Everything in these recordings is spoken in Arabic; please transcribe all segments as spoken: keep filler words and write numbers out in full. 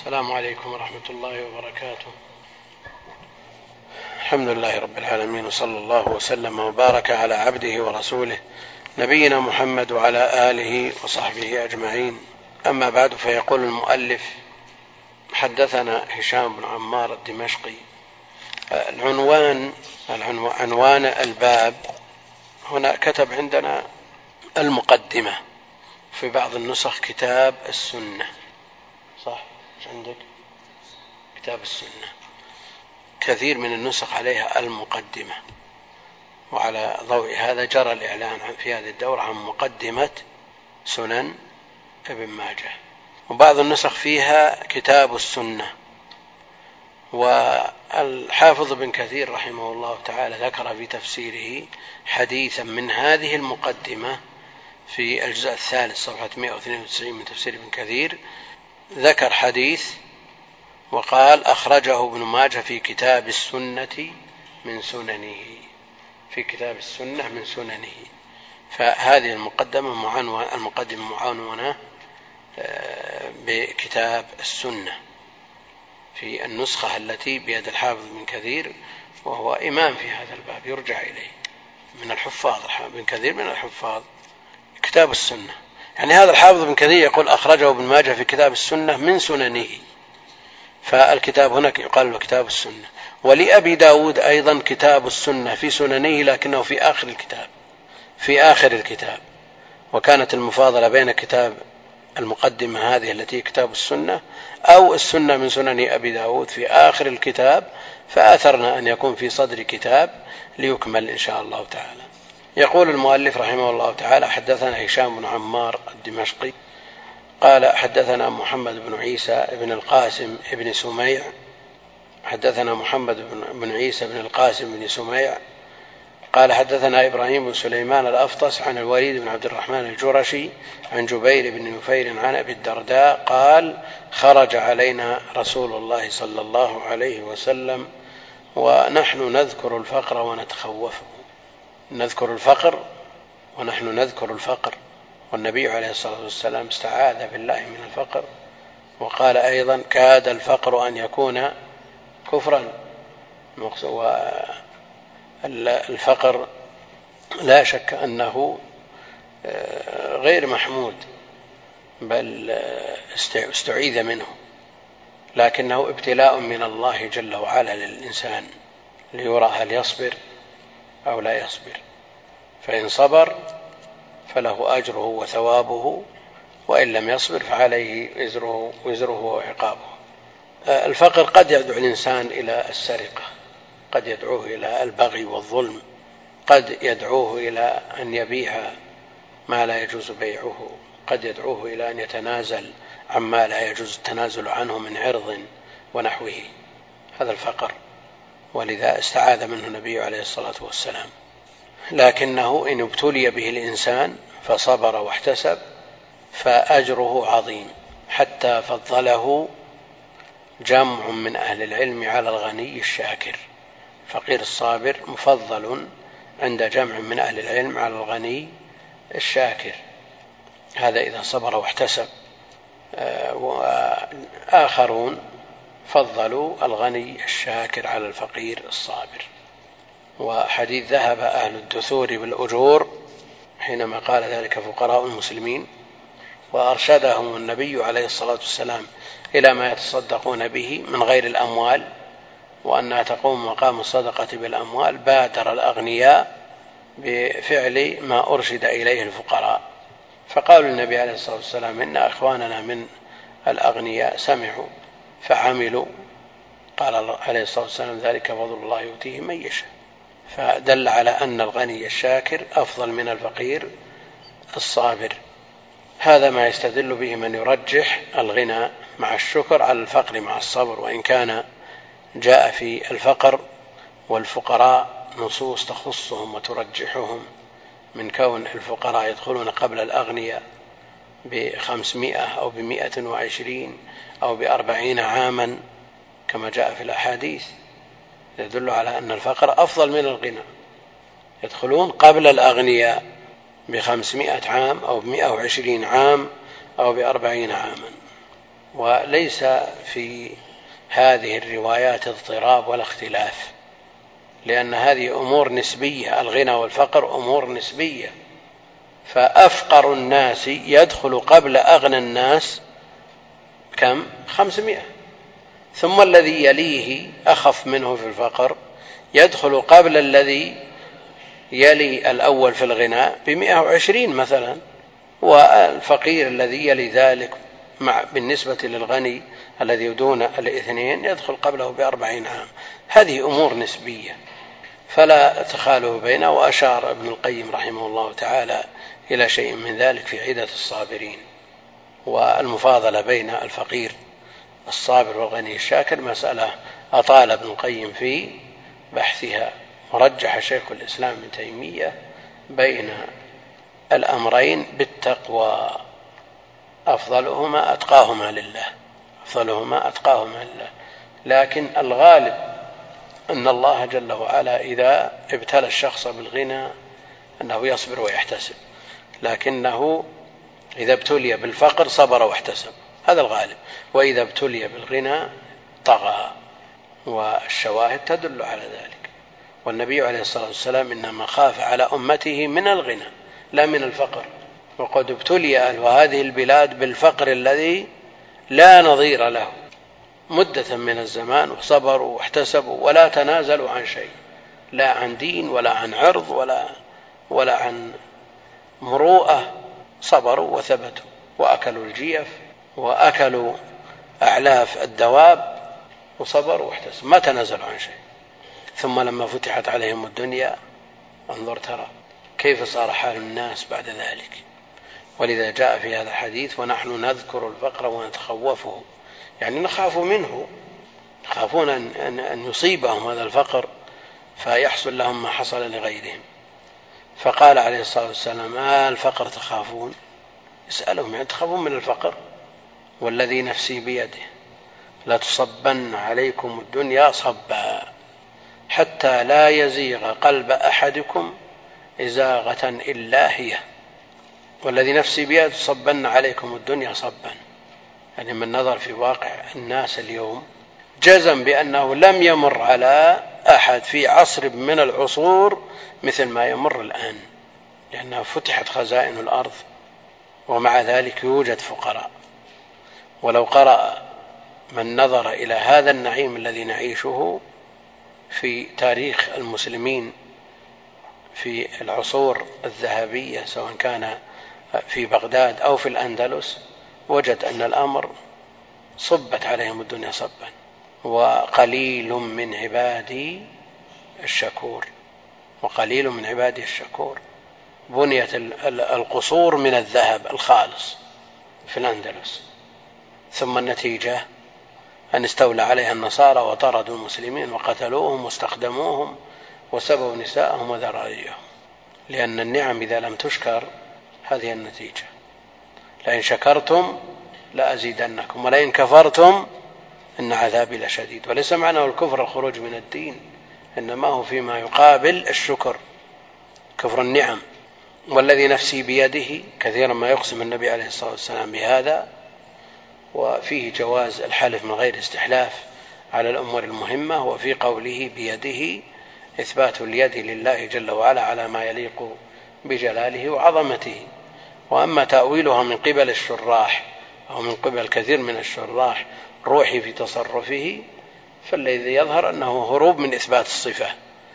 السلام عليكم ورحمة الله وبركاته. الحمد لله رب العالمين، وصلى الله وسلم وبارك على عبده ورسوله نبينا محمد وعلى آله وصحبه أجمعين. أما بعد، فيقول المؤلف: حدثنا هشام بن عمار الدمشقي. العنوان عنوان الباب هنا كتب عندنا المقدمة، في بعض النسخ كتاب السنة، صح؟ مش عندك كتاب السنة؟ كثير من النسخ عليها المقدمة، وعلى ضوء هذا جرى الإعلان في هذه الدورة عن مقدمة سنن ابن ماجه. وبعض النسخ فيها كتاب السنة. والحافظ ابن كثير رحمه الله تعالى ذكر في تفسيره حديثا من هذه المقدمة في الجزء الثالث صفحة مئة واثنين وتسعين من تفسير ابن كثير، ذكر حديث وقال: أخرجه ابن ماجه في كتاب السنة من سننه، في كتاب السنة من سننه. فهذه المقدمة معنونة، المقدمة معنونة بكتاب السنة في النسخة التي بيد الحافظ ابن كثير، وهو إمام في هذا الباب يرجع إليه من الحفاظ. ابن كثير من الحفاظ. كتاب السنة، يعني هذا الحافظ ابن كثير يقول: أخرجه ابن ماجه في كتاب السنة من سننه، فالكتاب هناك يقال له كتاب السنة. ولأبي داود أيضا كتاب السنة في سننه، لكنه في آخر الكتاب، في آخر الكتاب. وكانت المفاضلة بين كتاب المقدمة هذه التي كتاب السنة أو السنة من سنن أبي داود في آخر الكتاب، فآثرنا أن يكون في صدر كتاب ليكمل إن شاء الله تعالى. يقول المؤلف رحمه الله تعالى: حدثنا هشام بن عمار الدمشقي قال: حدثنا محمد بن عيسى بن القاسم بن سميع حدثنا محمد بن عيسى بن القاسم بن سميع قال: حدثنا إبراهيم بن سليمان الأفطس عن الوليد بن عبد الرحمن الجرشي عن جبير بن نفير عن أبي الدرداء قال: خرج علينا رسول الله صلى الله عليه وسلم ونحن نذكر الفقر ونتخوفه. نذكر الفقر ونحن نذكر الفقر، والنبي عليه الصلاة والسلام استعاذ بالله من الفقر، وقال أيضا: كاد الفقر أن يكون كفرا. والفقر لا شك أنه غير محمود، بل استعيذ منه، لكنه ابتلاء من الله جل وعلا للإنسان ليرى هل يصبر أو لا يصبر. فإن صبر فله أجره وثوابه، وإن لم يصبر فعليه وزره, وزره وعقابه. الفقر قد يدعو الإنسان إلى السرقة، قد يدعوه إلى البغي والظلم، قد يدعوه إلى أن يبيع ما لا يجوز بيعه، قد يدعوه إلى أن يتنازل عما لا يجوز التنازل عنه من عرض ونحوه. هذا الفقر، ولذا استعاذ منه النبي عليه الصلاة والسلام. لكنه إن ابتلي به الإنسان فصبر واحتسب فأجره عظيم، حتى فضله جمع من أهل العلم على الغني الشاكر. فقير الصابر مفضل عند جمع من أهل العلم على الغني الشاكر، هذا إذا صبر واحتسب. وآخرون فضلوا الغني الشاكر على الفقير الصابر. وحديث ذهب أهل الدثور بالأجور حينما قال ذلك فقراء المسلمين، وأرشدهم النبي عليه الصلاة والسلام إلى ما يتصدقون به من غير الأموال، وأنها تقوم مقام الصدقة بالأموال. بادر الأغنياء بفعل ما أرشد إليه الفقراء، فقالوا للنبي عليه الصلاة والسلام: إن أخواننا من الأغنياء سمعوا فعملوا. قال عليه الصلاة والسلام: ذلك فضل الله يؤتيه من يشاء. فدل على أن الغني الشاكر أفضل من الفقير الصابر. هذا ما يستدل به من يرجح الغنى مع الشكر على الفقر مع الصبر، وإن كان جاء في الفقر والفقراء نصوص تخصهم وترجحهم، من كون الفقراء يدخلون قبل الأغنياء بخمسمائة أو بمائة وعشرين أو بأربعين عاما كما جاء في الأحاديث، يدل على أن الفقر أفضل من الغنى. يدخلون قبل الأغنياء بخمسمائة عام أو بمائة وعشرين عام أو بأربعين عاما. وليس في هذه الروايات اضطراب ولا اختلاف، لأن هذه أمور نسبية، الغنى والفقر أمور نسبية، فأفقر الناس يدخل قبل أغنى الناس كم؟ خمسمائة، ثم الذي يليه أخف منه في الفقر يدخل قبل الذي يلي الأول في الغنى بمئة وعشرين مثلا، والفقير الذي يلي ذلك مع بالنسبة للغني الذي دون الاثنين يدخل قبله بأربعين عام. هذه أمور نسبية فلا تخالف بينها. وأشار ابن القيم رحمه الله تعالى إلى شيء من ذلك في عدة الصابرين، والمفاضلة بين الفقير الصابر والغني الشاكر مسألة أطال ابن القيم في بحثها، ورجح شيخ الإسلام ابن تيمية بين الأمرين بالتقوى، أفضلهما أتقاهما لله، أفضلهما أتقاهما لله. لكن الغالب أن الله جل وعلا إذا ابتلى الشخص بالغنى أنه يصبر ويحتسب، لكنه إذا ابتلي بالفقر صبر واحتسب، هذا الغالب. وإذا ابتلي بالغنى طغى، والشواهد تدل على ذلك. والنبي عليه الصلاة والسلام إنما خاف على أمته من الغنى لا من الفقر، وقد ابتلي أهل هذه البلاد بالفقر الذي لا نظير له مدة من الزمان، وصبروا واحتسبوا ولا تنازلوا عن شيء، لا عن دين ولا عن عرض ولا, ولا عن مروءة، صبروا وثبتوا وأكلوا الجيف وأكلوا أعلاف الدواب وصبروا واحتسبوا ما تنازلوا عن شيء. ثم لما فتحت عليهم الدنيا انظر ترى كيف صار حال الناس بعد ذلك. ولذا جاء في هذا الحديث ونحن نذكر الفقر ونتخوفه، يعني نخاف منه، يخافون أن, أن يصيبهم هذا الفقر فيحصل لهم ما حصل لغيرهم. فقال عليه الصلاة والسلام ما الفقر تخافون؟ يسألهم يعني تخافون من الفقر؟ والذي نفسي بيده لتصبن عليكم الدنيا صبا حتى لا يزيغ قلب أحدكم إزاغة إلا هي. والذي نفسي بيده تصبن عليكم الدنيا صبا، يعني من نظر في واقع الناس اليوم جزم بأنه لم يمر على أحد في عصر من العصور مثل ما يمر الآن، لأنها فتحت خزائن الأرض ومع ذلك يوجد فقراء. ولو قرأ من نظر إلى هذا النعيم الذي نعيشه في تاريخ المسلمين في العصور الذهبية سواء كان في بغداد أو في الأندلس وجد أن الأمر صبت عليهم الدنيا صبا. وقليل من عبادي الشكور، وقليل من عبادي الشكور. بنيت القصور من الذهب الخالص في الأندلس، ثم النتيجة أن استولى عليها النصارى وطردوا المسلمين وقتلوهم واستخدموهم وسبوا نساءهم وذراريهم. لأن النعم إذا لم تشكر هذه النتيجة، لئن شكرتم لأزيدنكم ولئن كفرتم إن عذابي لشديد. وليس معنى الكفر الخروج من الدين، إنما هو فيما يقابل الشكر، كفر النعم. والذي نفسي بيده كثيرا ما يقسم النبي عليه الصلاة والسلام بهذا، وفيه جواز الحلف من غير استحلاف على الأمور المهمة. وفي قوله بيده إثبات اليد لله جل وعلا على ما يليق بجلاله وعظمته. وأما تأويلها من قبل الشراح أو من قبل كثير من الشراح روحي في تصرفه، فالذي يظهر أنه هروب من إثبات الصفة،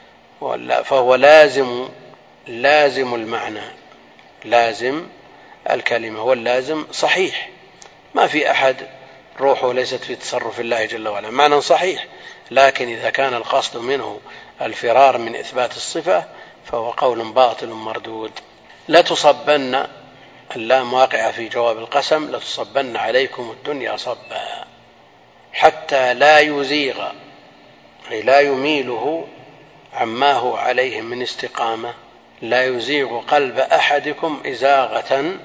فهو لازم لازم المعنى، لازم الكلمة، واللازم صحيح. ما في أحد روحه ليست في تصرف الله جل وعلا، معنى صحيح. لكن إذا كان القصد منه الفرار من إثبات الصفة فهو قول باطل مردود. لا تصبن، اللام واقعة في جواب القسم، لا تصبن عليكم الدنيا صبا حتى لا يزيغ، أي لا يميله عما هو عليه من استقامة، لا يزيغ قلب أحدكم إزاغة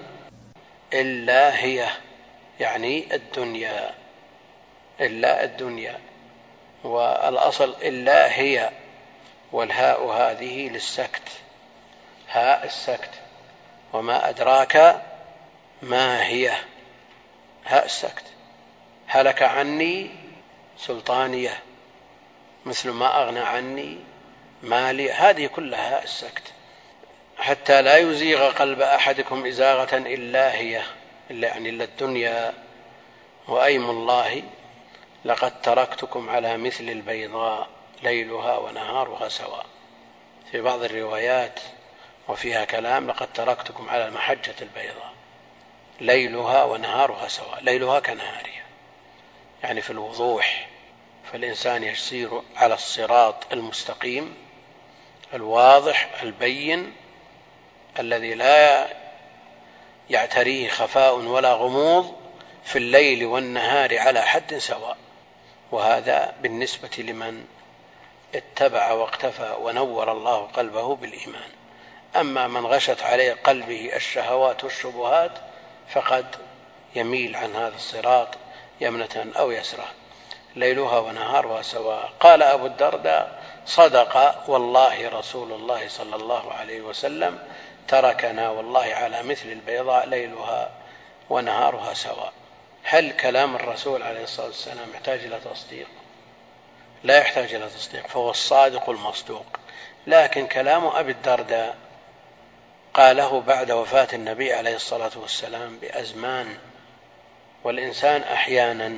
إلا هي، يعني الدنيا، إلا الدنيا. والأصل إلا هي، والهاء هذه للسكت، هاء السكت. وما أدراك ما هي، هاء السكت. هلك عني سلطانية مثل ما أغنى عني مالي، هذه كلها السكت، حتى لا يزيغ قلب أحدكم إزاغة إلا هي، إلا يعني إلا الدنيا. وأيم الله لقد تركتكم على مثل البيضاء ليلها ونهارها سواء. في بعض الروايات وفيها كلام لقد تركتكم على المحجة البيضاء ليلها ونهارها سواء، ليلها كنهارها يعني في الوضوح، فالإنسان يسير على الصراط المستقيم الواضح البين الذي لا يعتريه خفاء ولا غموض في الليل والنهار على حد سواء. وهذا بالنسبة لمن اتبع واقتفى ونور الله قلبه بالإيمان. أما من غشت عليه قلبه الشهوات والشبهات فقد يميل عن هذا الصراط يمنة أو يسرة. ليلها ونهارها سواء. قال أبو الدرداء: صدق والله رسول الله صلى الله عليه وسلم، تركنا والله على مثل البيضاء ليلها ونهارها سواء. هل كلام الرسول عليه الصلاة والسلام يحتاج إلى تصديق؟ لا يحتاج إلى تصديق، فهو الصادق المصدوق. لكن كلام أبي الدرداء قاله بعد وفاة النبي عليه الصلاة والسلام بأزمان، والإنسان أحيانا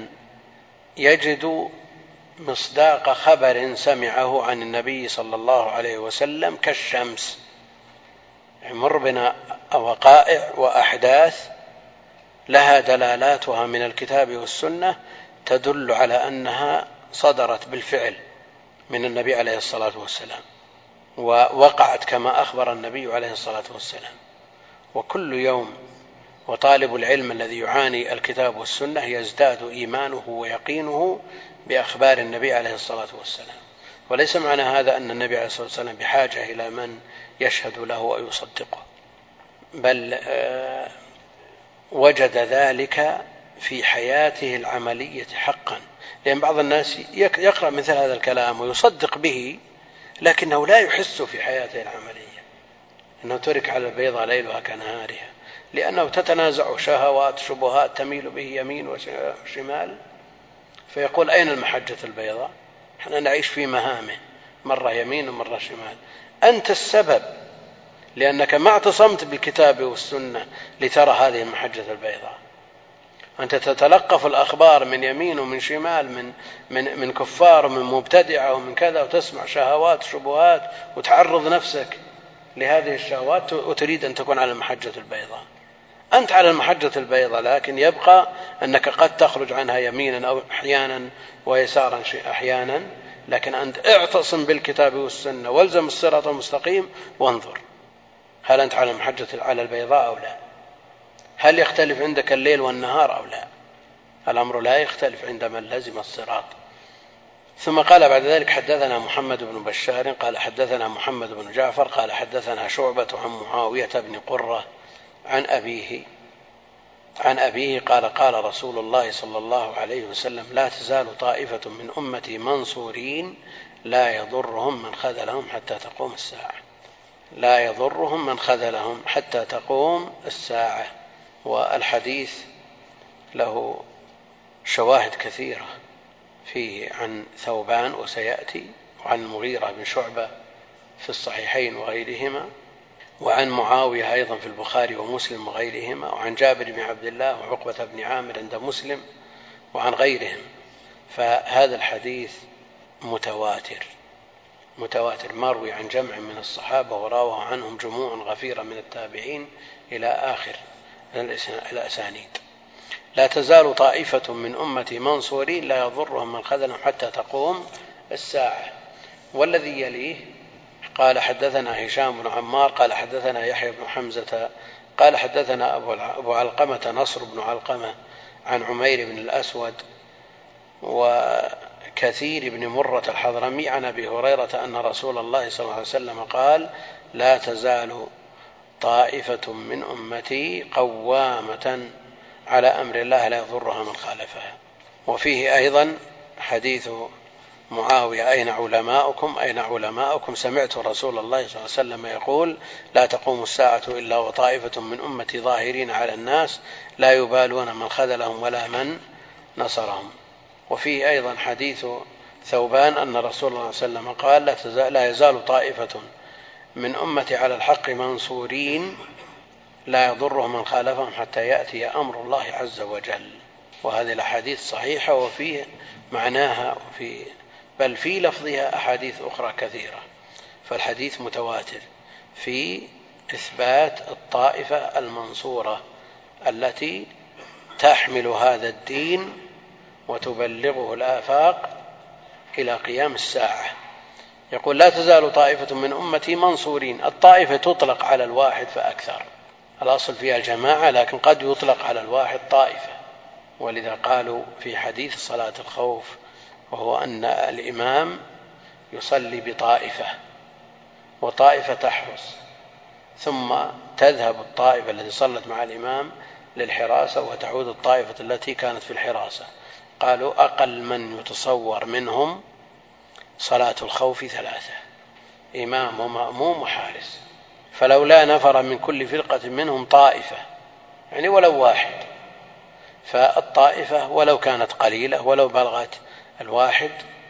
يجد مصداق خبر سمعه عن النبي صلى الله عليه وسلم كالشمس، يمر بنا وقائع وأحداث لها دلالاتها من الكتاب والسنة تدل على أنها صدرت بالفعل من النبي عليه الصلاة والسلام ووقعت كما أخبر النبي عليه الصلاة والسلام. وكل يوم وطالب العلم الذي يعاني الكتاب والسنة يزداد إيمانه ويقينه بأخبار النبي عليه الصلاة والسلام. وليس معنى هذا أن النبي عليه الصلاة والسلام بحاجة إلى من يشهد له ويصدقه، بل وجد ذلك في حياته العملية حقا. لأن بعض الناس يقرأ مثل هذا الكلام ويصدق به لكنه لا يحس في حياته العملية أنه ترك على البيضاء ليلها كنهارها، لأنه تتنازع شهوات شبهات تميل به يمين وشمال، فيقول: أين المحجة البيضاء؟ نحن نعيش في مهامه، مرة يمين ومرة شمال. أنت السبب، لأنك ما اعتصمت بالكتاب والسنة لترى هذه المحجة البيضاء. أنت تتلقف الأخبار من يمين ومن شمال، من, من, من كفار ومن مبتدعة ومن كذا، وتسمع شهوات شبهات وتعرض نفسك لهذه الشهوات وتريد أن تكون على المحجة البيضاء. أنت على المحجة البيضاء، لكن يبقى أنك قد تخرج عنها يمينا أو أحيانا ويسارا أحيانا، لكن أنت اعتصم بالكتاب والسنة والزم الصراط المستقيم وانظر هل أنت على المحجة على البيضاء أو لا، هل يختلف عندك الليل والنهار أو لا. الأمر لا يختلف عند من لزم الصراط. ثم قال بعد ذلك: حدثنا محمد بن بشار قال حدثنا محمد بن جعفر قال حدثنا شعبة عن معاوية بن قرة عن أبيه عن أبيه قال: قال رسول الله صلى الله عليه وسلم: لا تزال طائفة من أمتي منصورين لا يضرهم من خذلهم حتى تقوم الساعة. لا يضرهم من خذلهم حتى تقوم الساعة. والحديث له شواهد كثيرة فيه عن ثوبان وسيأتي، وعن المغيرة بن شعبة في الصحيحين وغيرهما، وعن معاوية أيضا في البخاري ومسلم وغيرهما، وعن جابر بن عبد الله وعقبة بن عامر عند مسلم وعن غيرهم. فهذا الحديث متواتر متواتر مروي عن جمع من الصحابة وراوه عنهم جموع غفيرة من التابعين إلى آخر الأسانيد. لا تزال طائفة من أمتي منصورين لا يضرهم من خذلهم حتى تقوم الساعة. والذي يليه قال: حدثنا هشام بن عمار قال حدثنا يحيى بن حمزة قال حدثنا أبو علقمة نصر بن علقمة عن عمير بن الأسود وكثير بن مرة الحضرمي عن أبي هريرة أن رسول الله صلى الله عليه وسلم قال: لا تزال طائفة من أمتي قوامة على أمر الله لا يضرها من خالفها. وفيه أيضا حديث معاوية: أين علماؤكم أين علماؤكم سمعت رسول الله صلى الله عليه وسلم يقول: لا تقوم الساعة إلا وطائفة من أمتي ظاهرين على الناس لا يبالون من خذلهم ولا من نصرهم. وفيه أيضا حديث ثوبان أن رسول الله صلى الله عليه وسلم قال لا يزال طائفة من أمتي على الحق منصورين لا يضرهم من خالفهم حتى يأتي أمر الله عز وجل. وهذه الأحاديث صحيحة وفيه معناها وفي بل في لفظها أحاديث أخرى كثيرة، فالحديث متواتر في إثبات الطائفة المنصورة التي تحمل هذا الدين وتبلغه الآفاق إلى قيام الساعة. يقول لا تزال طائفة من أمتي منصورين. الطائفة تطلق على الواحد فأكثر، الأصل فيها الجماعة، لكن قد يطلق على الواحد طائفة. ولذا قالوا في حديث صلاة الخوف وهو أن الإمام يصلي بطائفة وطائفة تحرس، ثم تذهب الطائفة التي صلت مع الإمام للحراسة وتعود الطائفة التي كانت في الحراسة. قالوا أقل من يتصور منهم صلاة الخوف ثلاثة، إمام ومأموم وحارس، فلولا نفر من كل فرقة منهم طائفة، يعني ولو واحد، فالطائفة ولو كانت قليلة ولو بلغت الواحد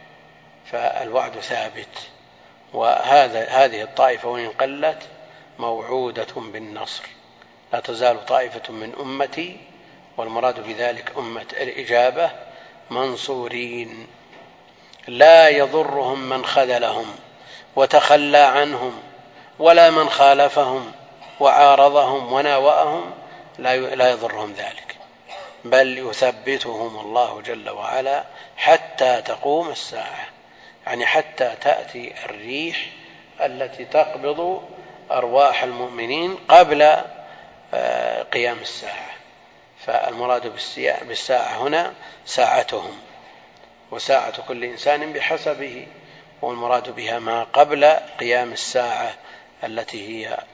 فالوعد ثابت. وهذا هذه الطائفة وإن قلت موعودة بالنصر. لا تزال طائفة من أمتي، والمراد بذلك أمة الإجابة، منصورين لا يضرهم من خذلهم وتخلى عنهم ولا من خالفهم وعارضهم وناوأهم لا يضرهم ذلك، بل يثبتهم الله جل وعلا حتى تقوم الساعة، يعني حتى تأتي الريح التي تقبض أرواح المؤمنين قبل قيام الساعة. فالمراد بالساعة هنا ساعتهم، وساعة كل إنسان بحسبه، والمراد بها ما قبل قيام الساعة التي هي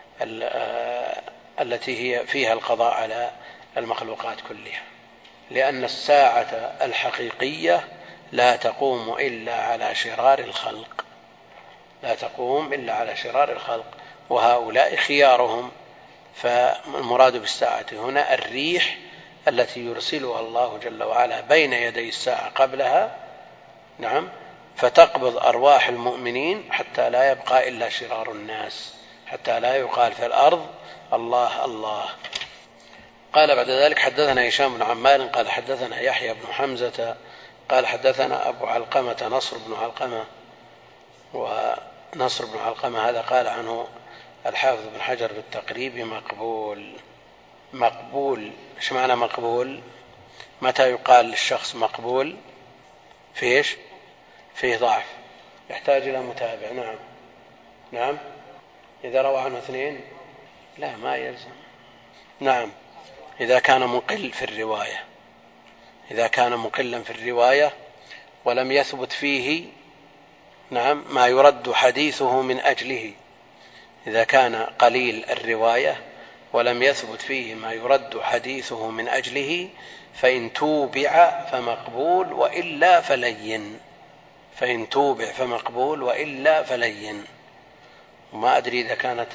التي هي فيها القضاء على المخلوقات كلها، لأن الساعة الحقيقية لا تقوم إلا على شرار الخلق، لا تقوم إلا على شرار الخلق، وهؤلاء خيارهم. فالمراد بالساعة هنا الريح التي يرسلها الله جل وعلا بين يدي الساعة قبلها، نعم، فتقبض أرواح المؤمنين حتى لا يبقى إلا شرار الناس، حتى لا يقال في الأرض الله الله. قال بعد ذلك حدثنا هشام بن عمار قال حدثنا يحيى بن حمزة قال حدثنا أبو علقمة نصر بن علقمة. ونصر بن علقمة هذا قال عنه الحافظ بن حجر بالتقريب مقبول. مقبول ايش معنى مقبول؟ متى يقال للشخص مقبول؟ فيش فيه ضعف، يحتاج إلى متابع. نعم نعم إذا روى عنه اثنين لا ما يلزم. نعم إذا كان مقل في الرواية، إذا كان مقلا في الرواية ولم يثبت فيه نعم ما يرد حديثه من أجله، إذا كان قليل الرواية ولم يثبت فيه ما يرد حديثه من أجله فإن توبع فمقبول وإلا فلين، فإن توبع فمقبول وإلا فلين. وما أدري إذا كانت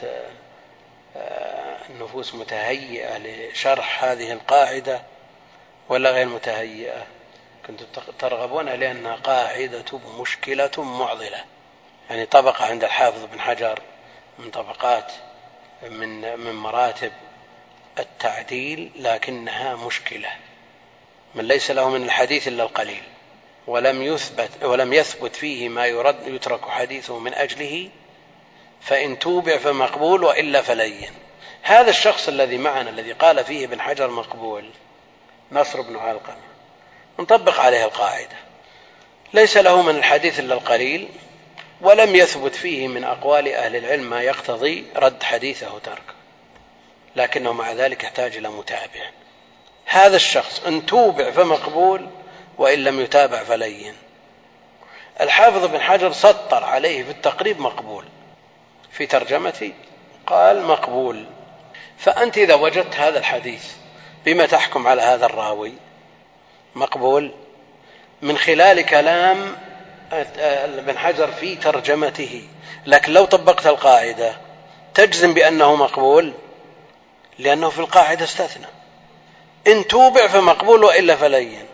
النفوس متهيئة لشرح هذه القاعدة ولا غير متهيئة، كنت ترغبون لأنها قاعدة مشكلة معضلة، يعني طبقة عند الحافظ بن حجر من طبقات من من مراتب التعديل، لكنها مشكلة. من ليس له من الحديث إلا القليل ولم يثبت ولم يثبت فيه ما يرد يترك حديثه من أجله فإن توبع فمقبول وإلا فلين. هذا الشخص الذي معنا الذي قال فيه ابن حجر مقبول نصر بن علقمة نطبق عليه القاعدة، ليس له من الحديث إلا القليل ولم يثبت فيه من أقوال أهل العلم ما يقتضي رد حديثه تركه، لكنه مع ذلك يحتاج إلى متابع. هذا الشخص إن توبع فمقبول وإن لم يتابع فلين. الحافظ بن حجر سطر عليه في التقريب مقبول، في ترجمتي قال مقبول. فأنت إذا وجدت هذا الحديث بما تحكم على هذا الراوي مقبول؟ من خلال كلام ابن حجر في ترجمته، لكن لو طبقت القاعدة تجزم بأنه مقبول، لأنه في القاعدة استثنى إن توبع فمقبول وإلا فلين.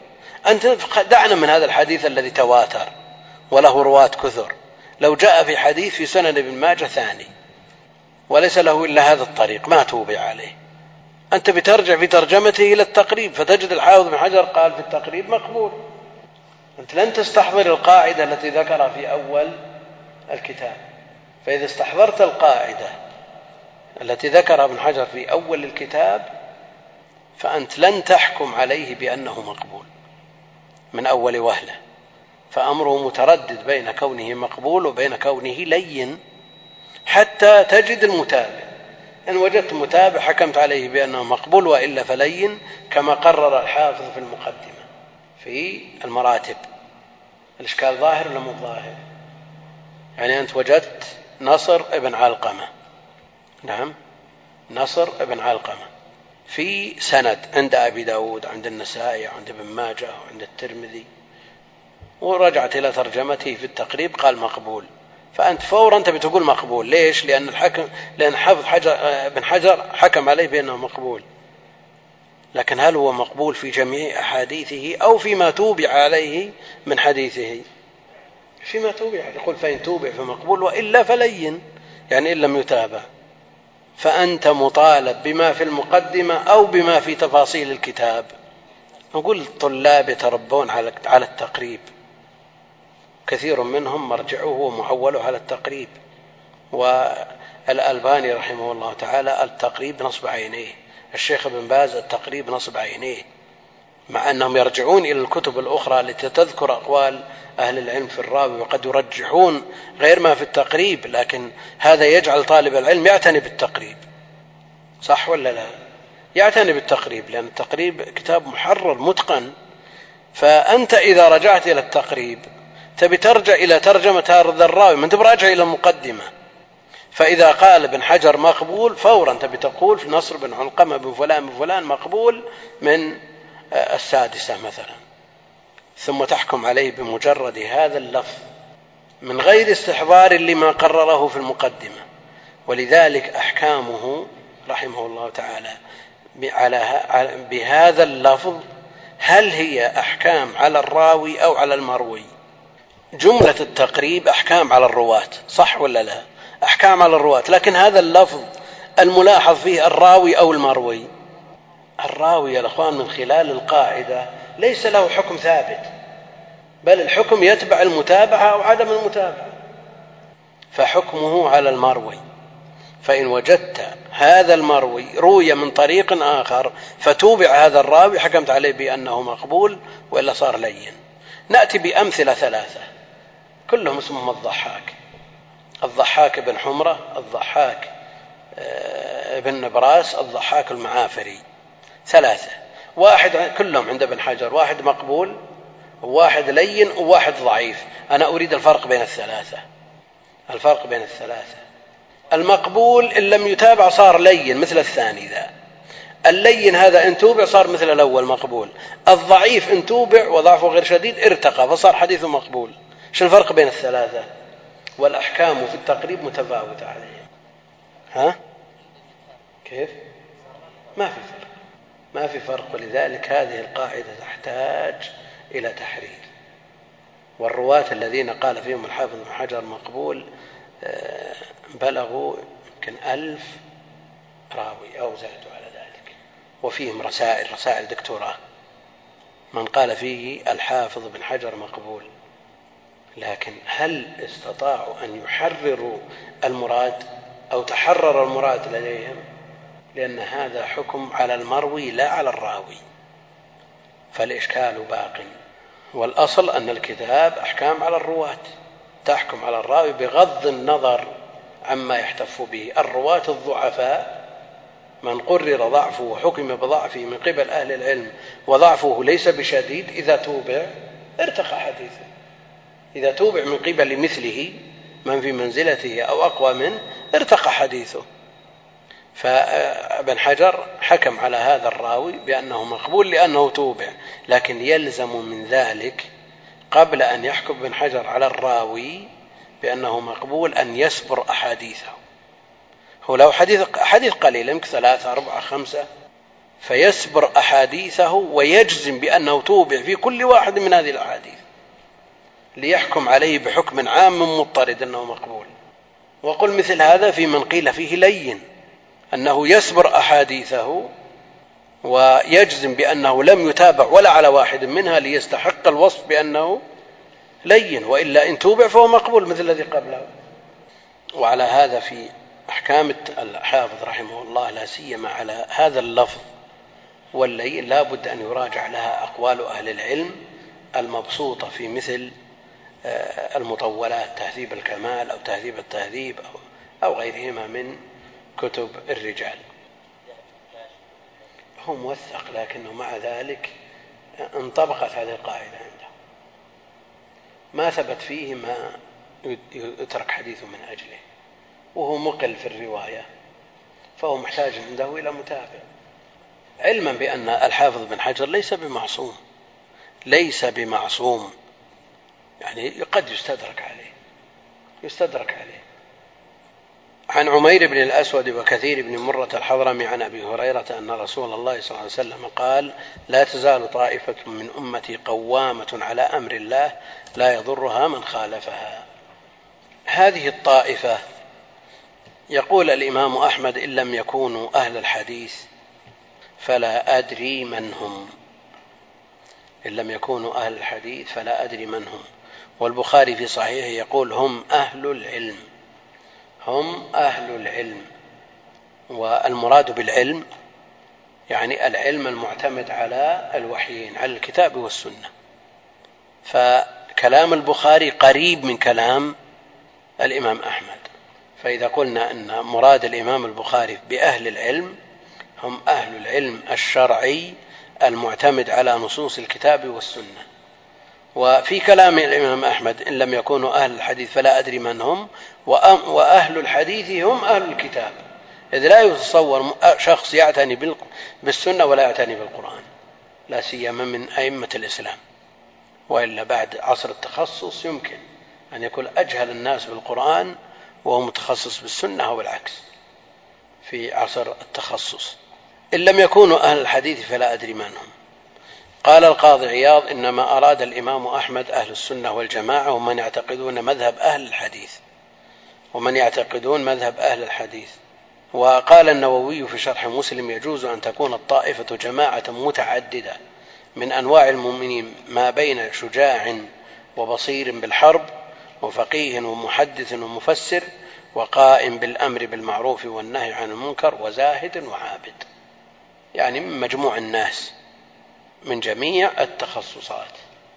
أنت دعنا من هذا الحديث الذي تواتر وله رواة كثر، لو جاء في حديث في سنن ابن ماجه ثاني وليس له إلا هذا الطريق ما توبع عليه، أنت بترجع في ترجمته إلى التقريب فتجد الحافظ بن حجر قال في التقريب مقبول. أنت لن تستحضر القاعدة التي ذكرها في أول الكتاب، فإذا استحضرت القاعدة التي ذكرها ابن حجر في أول الكتاب فأنت لن تحكم عليه بأنه مقبول من أول وهلة، فأمره متردد بين كونه مقبول وبين كونه لين حتى تجد المتابع. إن وجدت متابع حكمت عليه بأنه مقبول، وإلا فلين، كما قرر الحافظ في المقدمة في المراتب. الإشكال ظاهر ولا مو ظاهر؟ يعني أنت وجدت نصر ابن علقمة، نعم نصر ابن علقمة في سند عند أبي داود عند النسائي عند ابن ماجه عند الترمذي، ورجعت إلى ترجمته في التقريب قال مقبول، فأنت فورا أنت بتقول مقبول. ليش؟ لأن الحكم لأن حافظ حجر ابن حجر حكم عليه بأنه مقبول، لكن هل هو مقبول في جميع أحاديثه أو فيما توبع عليه من حديثه؟ فيما توبع، يقول فإن توبع فمقبول وإلا فلين، يعني إن لم يتابع. فأنت مطالب بما في المقدمة أو بما في تفاصيل الكتاب. نقول الطلاب يتربون على التقريب، كثير منهم مرجعه ومعوله على التقريب، والألباني رحمه الله تعالى التقريب نصب عينيه، الشيخ ابن باز التقريب نصب عينيه، مع أنهم يرجعون إلى الكتب الأخرى التي تذكر أقوال أهل العلم في الراوي وقد يرجحون غير ما في التقريب، لكن هذا يجعل طالب العلم يعتني بالتقريب. صح ولا لا؟ يعتني بالتقريب، لأن التقريب كتاب محرر متقن. فأنت إذا رجعت إلى التقريب تبي ترجع إلى ترجمة هذا الراوي، من تبي راجع إلى المقدمة. فإذا قال ابن حجر مقبول فورا تبي تقول في نصر بن علقمة بن فلان بن فلان مقبول من السادسة مثلا، ثم تحكم عليه بمجرد هذا اللفظ من غير استحضار لما قرره في المقدمة. ولذلك أحكامه رحمه الله تعالى بهذا اللفظ هل هي أحكام على الراوي أو على المروي؟ جملة التقريب أحكام على الرواة، صح ولا لا؟ أحكام على الرواة، لكن هذا اللفظ الملاحظ فيه الراوي أو المروي؟ الراوي يا الأخوان من خلال القاعدة ليس له حكم ثابت، بل الحكم يتبع المتابعة أو عدم المتابعة، فحكمه على المروي. فإن وجدت هذا المروي روي من طريق آخر فتوبع هذا الراوي حكمت عليه بأنه مقبول وإلا صار لين. نأتي بأمثلة ثلاثة كلهم اسمهم الضحاك، الضحاك بن حمرة، الضحاك بن نبراس، الضحاك المعافري، ثلاثة، واحد كلهم عند ابن حجر، واحد مقبول وواحد لين وواحد ضعيف. أنا أريد الفرق بين الثلاثة، الفرق بين الثلاثة. المقبول إن لم يتابع صار لين مثل الثاني ذا، اللين هذا إن توبع صار مثل الأول مقبول، الضعيف إن توبع وضعفه غير شديد ارتقى فصار حديثه مقبول. شو الفرق بين الثلاثة؟ والأحكام في التقريب متفاوتة عليه. ها؟ كيف؟ ما في فرق، ما في فرق. ولذلك هذه القاعدة تحتاج إلى تحرير. والرواة الذين قال فيهم الحافظ بن حجر مقبول بلغوا يمكن ألف راوي أو زادوا على ذلك، وفيهم رسائل رسائل دكتوراه من قال فيه الحافظ بن حجر مقبول. لكن هل استطاعوا أن يحرروا المراد أو تحرر المراد لديهم؟ لأن هذا حكم على المروي لا على الراوي، فالإشكال باق. والأصل أن الكتاب أحكام على الرواة، تحكم على الراوي بغض النظر عما يحتف به. الرواة الضعفاء من قرر ضعفه وحكم بضعفه من قبل أهل العلم وضعفه ليس بشديد، إذا توبع ارتقى حديثه، إذا توبع من قبل مثله من في منزلته أو أقوى منه ارتقى حديثه. فابن حجر حكم على هذا الراوي بأنه مقبول لأنه توبع، لكن يلزم من ذلك قبل أن يحكم ابن حجر على الراوي بأنه مقبول أن يسبر أحاديثه. هو له حديث حديث قليل يمكن ثلاثة أربعة خمسة فيسبر أحاديثه ويجزم بأنه توبع في كل واحد من هذه الأحاديث ليحكم عليه بحكم عام مضطرد أنه مقبول. وقل مثل هذا في من قيل فيه لين، أنه يسبر أحاديثه ويجزم بأنه لم يتابع ولا على واحد منها ليستحق الوصف بأنه لين، وإلا إن توبع فهو مقبول مثل الذي قبله. وعلى هذا في أحكام الحافظ رحمه الله لا سيما على هذا اللفظ واللين لا بد أن يراجع لها أقوال أهل العلم المبسوطة في مثل المطولات تهذيب الكمال أو تهذيب التهذيب أو غيرهما من كتب الرجال. هو موثق لكنه مع ذلك انطبقت هذه القاعدة عنده، ما ثبت فيه ما يترك حديثه من أجله، وهو مقل في الرواية فهو محتاج عنده إلى متابع، علما بأن الحافظ بن حجر ليس بمعصوم ليس بمعصوم يعني قد يستدرك عليه يستدرك عليه. عن عمير بن الأسود وكثير بن مرة الحضرمي عن أبي هريرة أن رسول الله صلى الله عليه وسلم قال: لا تزال طائفة من أمتي قوامة على أمر الله لا يضرها من خالفها. هذه الطائفة يقول الإمام أحمد: إن لم يكونوا أهل الحديث فلا أدري من هم. إن لم يكونوا أهل الحديث فلا أدري من هم. والبخاري في صحيحه يقول: هم أهل العلم هم أهل العلم. والمراد بالعلم يعني العلم المعتمد على الوحيين، على الكتاب والسنة. فكلام البخاري قريب من كلام الإمام أحمد، فإذا قلنا أن مراد الإمام البخاري بأهل العلم هم أهل العلم الشرعي المعتمد على نصوص الكتاب والسنة. وفي كلام الإمام أحمد: إن لم يكونوا أهل الحديث فلا أدري من هم، وأهل الحديث هم أهل الكتاب، إذ لا يتصور شخص يعتني بالسنة ولا يعتني بالقرآن، لا سيما من أئمة الإسلام، وإلا بعد عصر التخصص يمكن أن يكون أجهل الناس بالقرآن وهو متخصص بالسنة أو العكس في عصر التخصص. إن لم يكونوا أهل الحديث فلا أدري من هم. قال القاضي عياض: إنما أراد الإمام أحمد أهل السنة والجماعة ومن يعتقدون مذهب أهل الحديث ومن يعتقدون مذهب أهل الحديث. وقال النووي في شرح مسلم: يجوز أن تكون الطائفة جماعة متعددة من أنواع المؤمنين ما بين شجاع وبصير بالحرب وفقيه ومحدث ومفسر وقائم بالأمر بالمعروف والنهي عن المنكر وزاهد وعابد، يعني من مجموع الناس من جميع التخصصات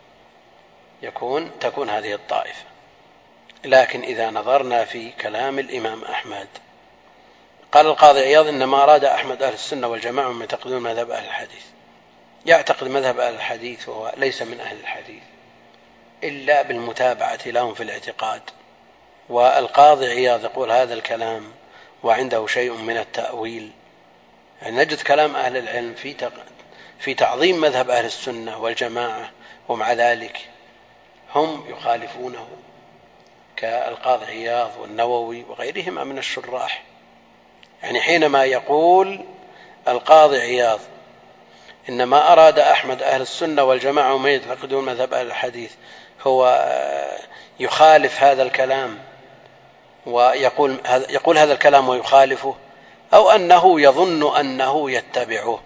يكون تكون هذه الطائفة. لكن إذا نظرنا في كلام الإمام أحمد، قال القاضي عياض: إنما أراد أحمد أهل السنة والجماعة من يعتقدون مذهب أهل الحديث. يعتقد مذهب أهل الحديث وهو ليس من أهل الحديث إلا بالمتابعة لهم في الاعتقاد. والقاضي عياض يقول هذا الكلام وعنده شيء من التأويل، يعني نجد كلام أهل العلم في في تعظيم مذهب أهل السنة والجماعة، ومع ذلك هم يخالفونه كالقاضي عياض والنووي وغيرهما من الشراح. يعني حينما يقول القاضي عياض: إنما أراد أحمد أهل السنة والجماعة ومن يعتقدون مذهب أهل الحديث، هو يخالف هذا الكلام ويقول يقول هذا الكلام ويخالفه، أو أنه يظن أنه يتبعه.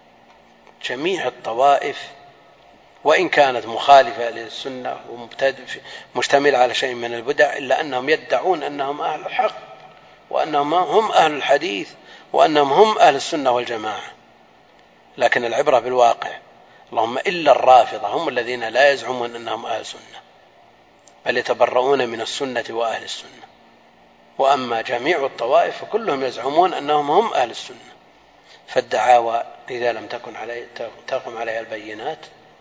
جميع الطوائف وإن كانت مخالفة للسنة ومشتمل على شيء من البدع، إلا أنهم يدعون أنهم أهل الحق وأنهم هم أهل الحديث وأنهم هم أهل السنة والجماعة. لكن العبرة بالواقع، اللهم إلا الرافضة هم الذين لا يزعمون أنهم أهل سنة، بل يتبرؤون من السنة وأهل السنة. وأما جميع الطوائف فكلهم يزعمون أنهم هم أهل السنة. فالدعاوى إذا لم تكن علي تقم عليها البينات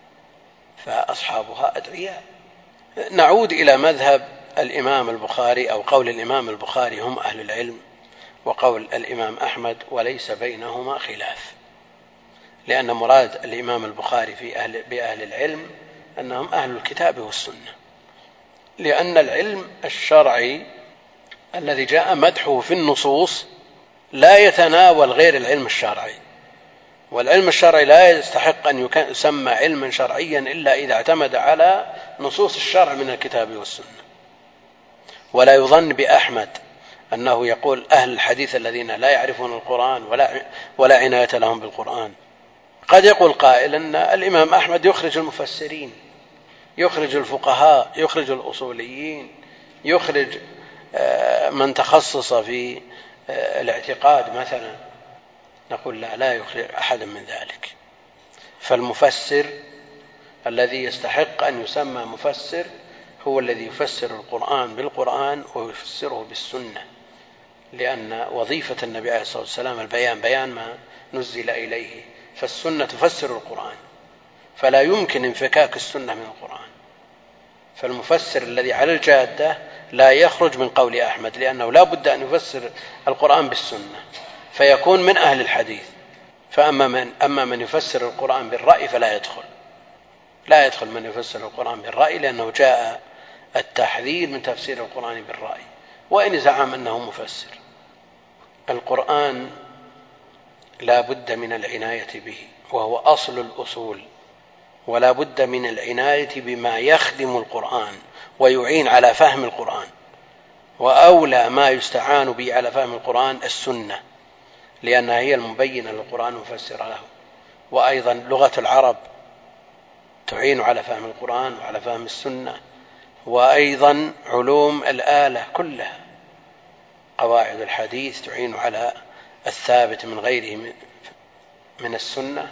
فأصحابها أدعياء. نعود إلى مذهب الإمام البخاري أو قول الإمام البخاري: هم أهل العلم، وقول الإمام أحمد: وليس بينهما خلاف، لأن مراد الإمام البخاري في أهل بأهل العلم أنهم أهل الكتاب والسنة، لأن العلم الشرعي الذي جاء مدحه في النصوص لا يتناول غير العلم الشرعي، والعلم الشرعي لا يستحق أن يسمى علما شرعيا إلا إذا اعتمد على نصوص الشرع من الكتاب والسنة. ولا يظن بأحمد أنه يقول أهل الحديث الذين لا يعرفون القرآن ولا, ولا عناية لهم بالقرآن. قد يقول قائل أن الإمام أحمد يخرج المفسرين، يخرج الفقهاء، يخرج الأصوليين، يخرج من تخصص في الاعتقاد مثلا. نقول لا، لا يخرج أحد من ذلك. فالمفسر الذي يستحق أن يسمى مفسر هو الذي يفسر القرآن بالقرآن ويفسره بالسنة، لأن وظيفة النبي عليه الصلاة والسلام البيان، بيان ما نزل إليه، فالسنة تفسر القرآن، فلا يمكن انفكاك السنة من القرآن. فالمفسر الذي على الجادة لا يخرج من قول أحمد، لأنه لا بد أن يفسر القرآن بالسنة فيكون من أهل الحديث. فأما من, أما من يفسر القرآن بالرأي فلا يدخل، لا يدخل من يفسر القرآن بالرأي، لأنه جاء التحذير من تفسير القرآن بالرأي وإن زعم أنه مفسر. القرآن لا بد من العناية به، وهو أصل الأصول، ولا بد من العناية بما يخدم القرآن ويعين على فهم القرآن. وأولى ما يستعان به على فهم القرآن السنة، لأنها هي المبينة للقرآن المفسرة له. وأيضا لغة العرب تعين على فهم القرآن وعلى فهم السنة. وأيضا علوم الآلة كلها، قواعد الحديث تعين على الثابت من غيره من السنة،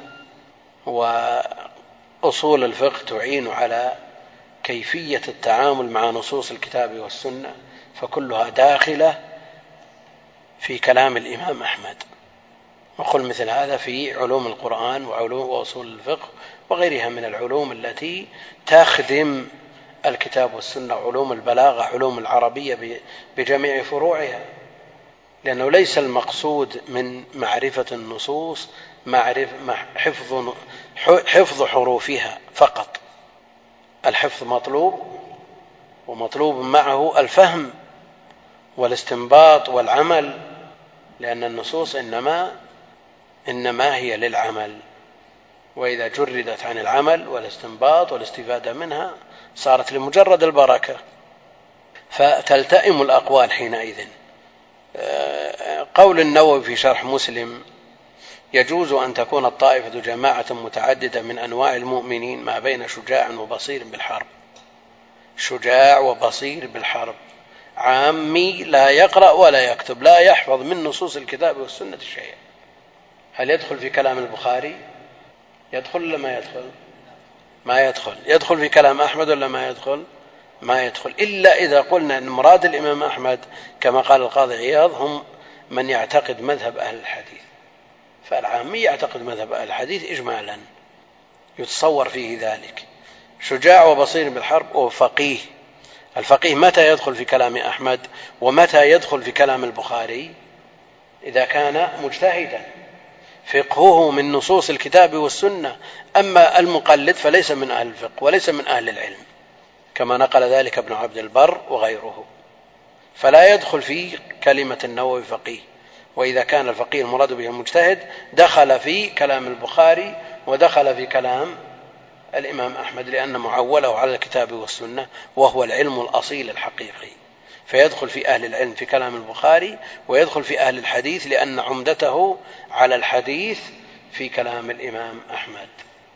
وأصول الفقه تعين على كيفية التعامل مع نصوص الكتاب والسنة، فكلها داخلة في كلام الإمام أحمد. وقل مثل هذا في علوم القرآن وعلوم وأصول الفقه وغيرها من العلوم التي تخدم الكتاب والسنة، علوم البلاغة، علوم العربية بجميع فروعها، لأنه ليس المقصود من معرفة النصوص معرفة حفظ حفظ حروفها فقط. الحفظ مطلوب، ومطلوب معه الفهم والاستنباط والعمل، لأن النصوص إنما إنما هي للعمل، وإذا جردت عن العمل والاستنباط والاستفادة منها صارت لمجرد البركة، فتلتئم الأقوال حينئذ. قول النووي في شرح مسلم: يجوز أن تكون الطائفة جماعة متعددة من أنواع المؤمنين ما بين شجاع وبصير بالحرب. شجاع وبصير بالحرب، عامي لا يقرأ ولا يكتب، لا يحفظ من نصوص الكتاب والسنة شيئا. هل يدخل في كلام البخاري؟ يدخل ولا ما يدخل؟ ما يدخل. يدخل في كلام أحمد ولا ما يدخل؟ ما يدخل، إلا إذا قلنا أن مراد الإمام أحمد كما قال القاضي عياض هم من يعتقد مذهب أهل الحديث، فالعامي يعتقد مذهب أهل الحديث إجمالا يتصور فيه ذلك. شجاع وبصير بالحرب وفقيه. الفقيه متى يدخل في كلام أحمد ومتى يدخل في كلام البخاري؟ إذا كان مجتهدا فقهه من نصوص الكتاب والسنة. أما المقلد فليس من أهل الفقه وليس من أهل العلم، كما نقل ذلك ابن عبد البر وغيره، فلا يدخل في كلمة النووي فقيه. وإذا كان الفقيه المراد به المجتهد دخل في كلام البخاري ودخل في كلام الإمام أحمد، لأن معوله على الكتاب والسنة وهو العلم الأصيل الحقيقي، فيدخل في أهل العلم في كلام البخاري، ويدخل في أهل الحديث لأن عمدته على الحديث في كلام الإمام أحمد.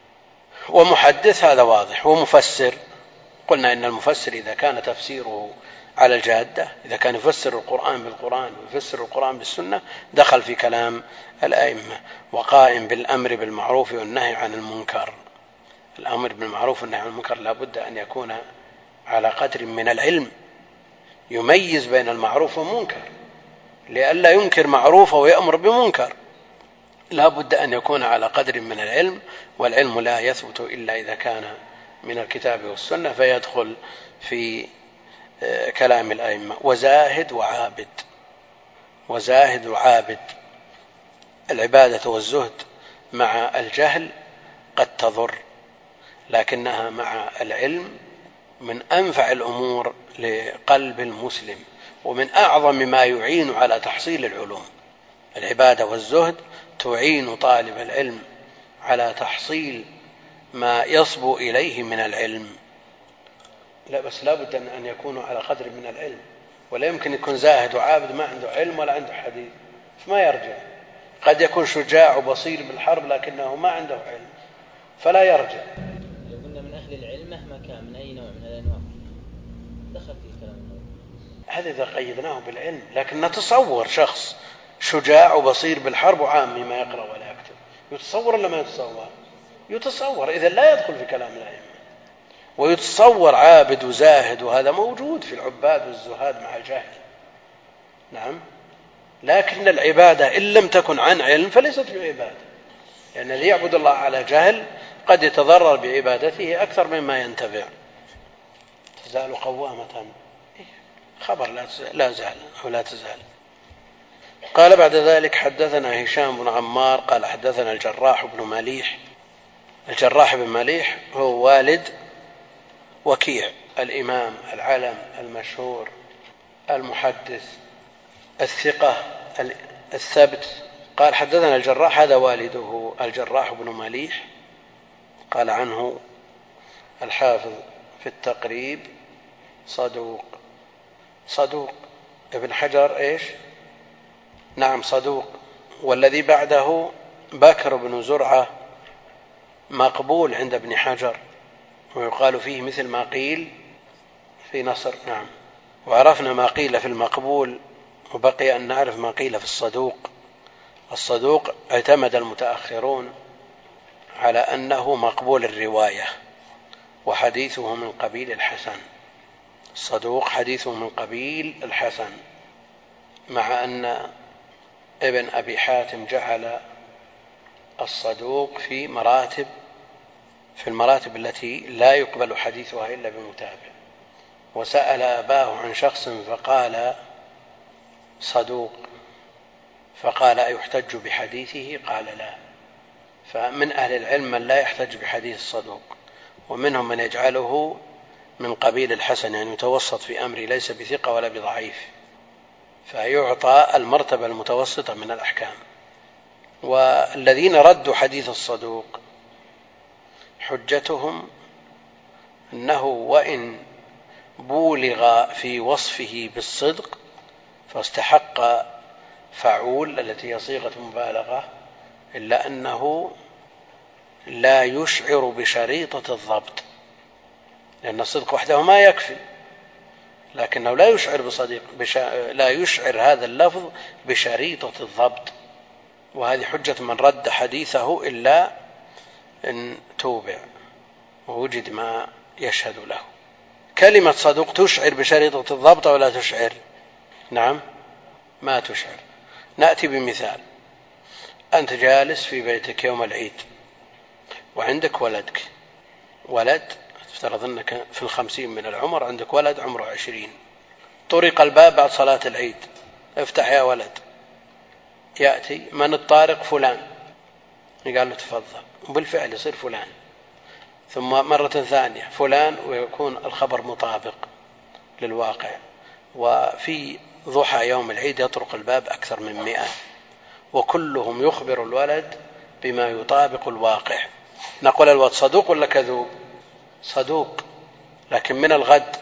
ومحدث هذا واضح. ومفسر، قلنا إن المفسر إذا كان تفسيره على الجادة، إذا كان يفسر القرآن بالقرآن ويفسر القرآن بالسنة، دخل في كلام الأئمة. وقائم بالأمر بالمعروف والنهي عن المنكر. الأمر بالمعروف والنهي عن المنكر لا بد أن يكون على قدر من العلم يميز بين المعروف والمنكر، لئلا ينكر معروفه ويأمر بمنكر. لا بد أن يكون على قدر من العلم، والعلم لا يثبت إلا إذا كان من الكتاب والسنة، فيدخل في كلام الأئمة. وزاهد وعابد. وزاهد وعابد، العبادة والزهد مع الجهل قد تضر، لكنها مع العلم من أنفع الأمور لقلب المسلم، ومن أعظم ما يعين على تحصيل العلوم. العبادة والزهد تعين طالب العلم على تحصيل ما يصبو إليه من العلم. لا بس لا بد أن يكونوا على قدر من العلم، ولا يمكن يكون زاهد وعابد ما عنده علم ولا عنده حديث، فما يرجع. قد يكون شجاع وبصير بالحرب لكنه ما عنده علم فلا يرجع. لو قلنا من أهل العلم مهما كان من أي نوع من الأنواع دخل في كلام النووي. هذا إذا قيدناه بالعلم، لكن نتصور شخص شجاع وبصير بالحرب وعامي ما يقرأ ولا يكتب، يتصور ولا ما يتصور؟ يتصور، إذا لا يدخل في كلام الأئمة. ويتصور عابد وزاهد، وهذا موجود في العباد والزهاد مع الجاهل. نعم، لكن العبادة إن لم تكن عن علم فليست بعبادة، لأن الذي يعبد الله على جهل قد يتضرر بعبادته أكثر مما ينتفع. تزال قوامة، خبر لا زال أو لا تزال. قال بعد ذلك حدثنا هشام بن عمار قال حدثنا الجراح بن مليح. الجراح بن مليح هو والد وكيع الإمام العلم المشهور المحدث الثقة الثبت. قال حدثنا الجراح، هذا والده الجراح بن مليح. قال عنه الحافظ في التقريب صدوق. صدوق. ابن حجر ايش؟ نعم صدوق. والذي بعده بكر بن زرعة مقبول عند ابن حجر، ويقال فيه مثل ما قيل في نصر. نعم، وعرفنا ما قيل في المقبول، وبقي أن نعرف ما قيل في الصدوق. الصدوق اعتمد المتأخرون على أنه مقبول الرواية وحديثه من قبيل الحسن. الصدوق حديثه من قبيل الحسن، مع أن ابن أبي حاتم جعل الصدوق في مراتب في المراتب التي لا يقبل حديثها إلا بمتابع. وسأل أباه عن شخص فقال صدوق، فقال أيحتج بحديثه؟ قال لا. فمن أهل العلم من لا يحتج بحديث الصدوق، ومنهم من يجعله من قبيل الحسن، يعني متوسط في أمره، ليس بثقة ولا بضعيف، فيعطى المرتبة المتوسطة من الأحكام. والذين ردوا حديث الصدوق حجتهم أنه وإن بولغ في وصفه بالصدق فاستحق فعول التي هي صيغة مبالغة، إلا أنه لا يشعر بشريطة الضبط، لأن الصدق وحده ما يكفي، لكنه لا يشعر بصديق بشا... لا يشعر هذا اللفظ بشريطة الضبط. وهذه حجة من رد حديثه إلا إن توبع ووجد ما يشهد له. كلمة صدوق تشعر بشريطة الضبط ولا تشعر؟ نعم، ما تشعر. نأتي بمثال. أنت جالس في بيتك يوم العيد وعندك ولدك، ولد افترض أنك في الخمسين من العمر، عندك ولد عمره عشرين، طرق الباب بعد صلاة العيد، افتح يا ولد. يأتي من الطارق؟ فلان. قال له تفضل، وبالفعل يصير فلان. ثم مرة ثانية فلان، ويكون الخبر مطابق للواقع. وفي ضحى يوم العيد يطرق الباب أكثر من مئة، وكلهم يخبر الولد بما يطابق الواقع. نقول الولد صدوق ولا كذوب؟ صدوق. لكن من الغد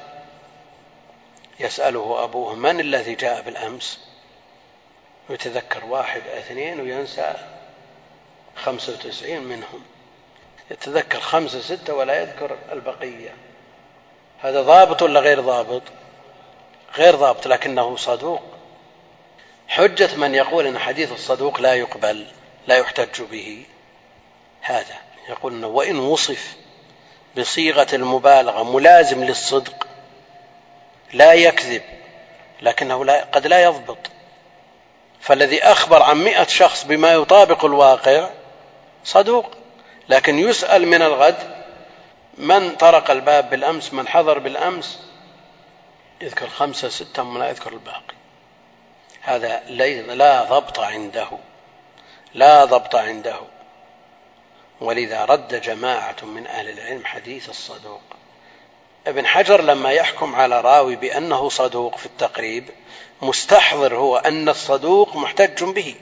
يسأله أبوه من الذي جاء بالأمس، ويتذكر واحد اثنين وينسى خمسة وتسعين منهم، يتذكر خمسة ستة ولا يذكر البقية. هذا ضابط ولا غير ضابط؟ غير ضابط، لكنه صدوق. حجة من يقول أن حديث الصدوق لا يقبل لا يحتج به هذا، يقول أنه وإن وصف بصيغة المبالغة ملازم للصدق لا يكذب، لكنه لا قد لا يضبط. فالذي أخبر عن مئة شخص بما يطابق الواقع صدوق، لكن يسأل من الغد من طرق الباب بالأمس، من حضر بالأمس، يذكر خمسة ستة ولا يذكر الباقي. هذا لا ضبط عنده، لا ضبط عنده. ولذا رد جماعة من أهل العلم حديث الصدوق. ابن حجر لما يحكم على راوي بأنه صدوق في التقريب مستحضر هو أن الصدوق محتج به،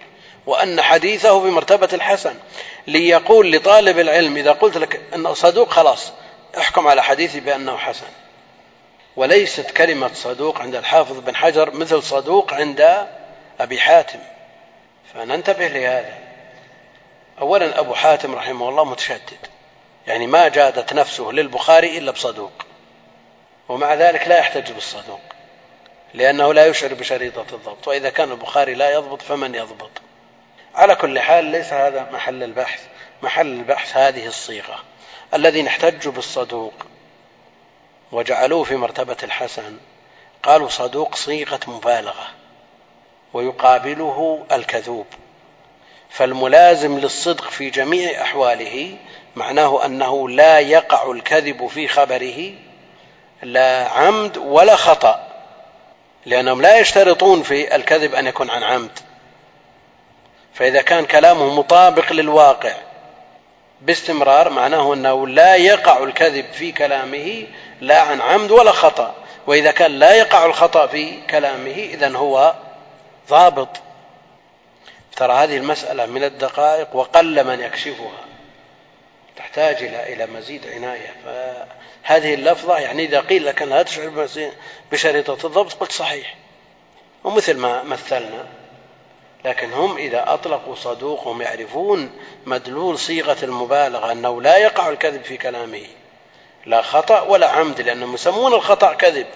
وأن حديثه بمرتبة الحسن، ليقول لطالب العلم إذا قلت لك أنه صدوق خلاص احكم على حديثي بأنه حسن. وليست كلمة صدوق عند الحافظ بن حجر مثل صدوق عند أبي حاتم، فننتبه لهذا. أولا أبو حاتم رحمه الله متشدد، يعني ما جادت نفسه للبخاري إلا بصدوق، ومع ذلك لا يحتج بالصدوق لأنه لا يشعر بشريطة الضبط، وإذا كان البخاري لا يضبط فمن يضبط؟ على كل حال ليس هذا محل البحث. محل البحث هذه الصيغة. الذين احتجوا بالصدوق وجعلوه في مرتبة الحسن قالوا صدوق صيغة مبالغة ويقابله الكذوب، فالملازم للصدق في جميع أحواله معناه أنه لا يقع الكذب في خبره لا عمد ولا خطأ، لأنهم لا يشترطون في الكذب أن يكون عن عمد. فإذا كان كلامه مطابق للواقع باستمرار معناه أنه لا يقع الكذب في كلامه لا عن عمد ولا خطأ، وإذا كان لا يقع الخطأ في كلامه إذن هو ضابط. ترى هذه المسألة من الدقائق وقل من يكشفها، تحتاج إلى مزيد عناية. فهذه اللفظة يعني إذا قيل لك لا تشعر بشريطة الضبط قلت صحيح ومثل ما مثلنا، لكن هم إذا أطلقوا صدوق هم يعرفون مدلول صيغة المبالغة أنه لا يقع الكذب في كلامه لا خطأ ولا عمد، لأنهم يسمون الخطأ كذب،